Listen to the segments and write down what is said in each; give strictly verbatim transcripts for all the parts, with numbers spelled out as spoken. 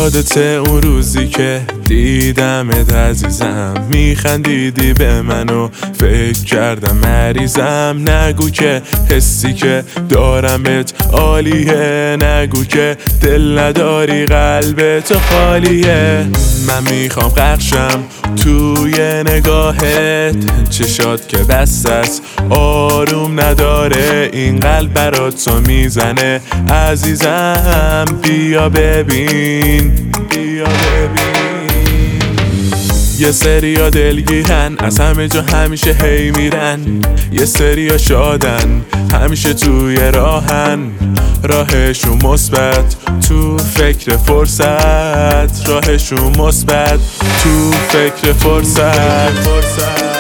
یادته اون روزی که دیدمت عزیزم، میخندیدی به منو فکر کردم مریضم. نگو که حسی که دارمت عالیه، نگو که دل نداری قلبت خالیه. من میخوام غرقشم توی نگاهت، چشات که بس است آروم نداره، این قلب برات تو میزنه عزیزم. بیا ببین، بیا ببین. یه سریا دلگیرن از همه جا همیشه هی میرن، یه سریا شادن همیشه توی راهن، راهشون مثبت تو فکر فرصت، راهشون مثبت تو فکر فرصت, فرصت.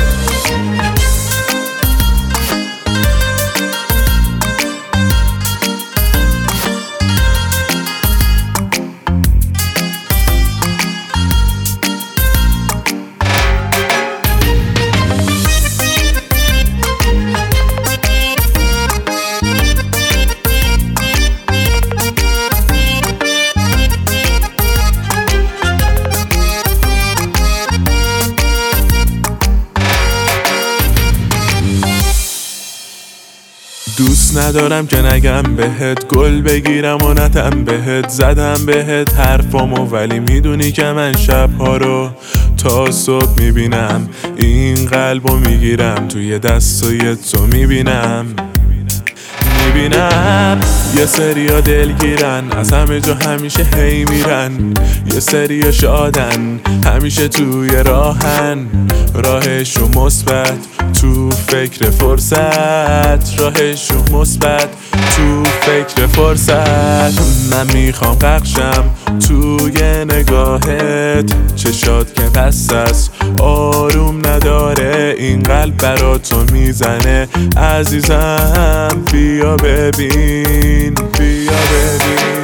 دوست ندارم که نگم بهت، گل بگیرم و نتم بهت، زدم بهت حرفامو ولی میدونی که من شبها رو تا صبح میبینم، این قلبو میگیرم توی دستای تو میبینم میبینم. یه سریا دلگیرن از همه جا همیشه هی میرن، یه سریا شادن همیشه توی راهن، راهشون مثبت تو فکر فرصت، راهشون مثبت تو فکر فرصت. من میخوام غرقشم توی نگاهت، چشات که پس است آروم نداره، این قلب برات تو میزنه عزیزم. بیا ببین، بیا ببین.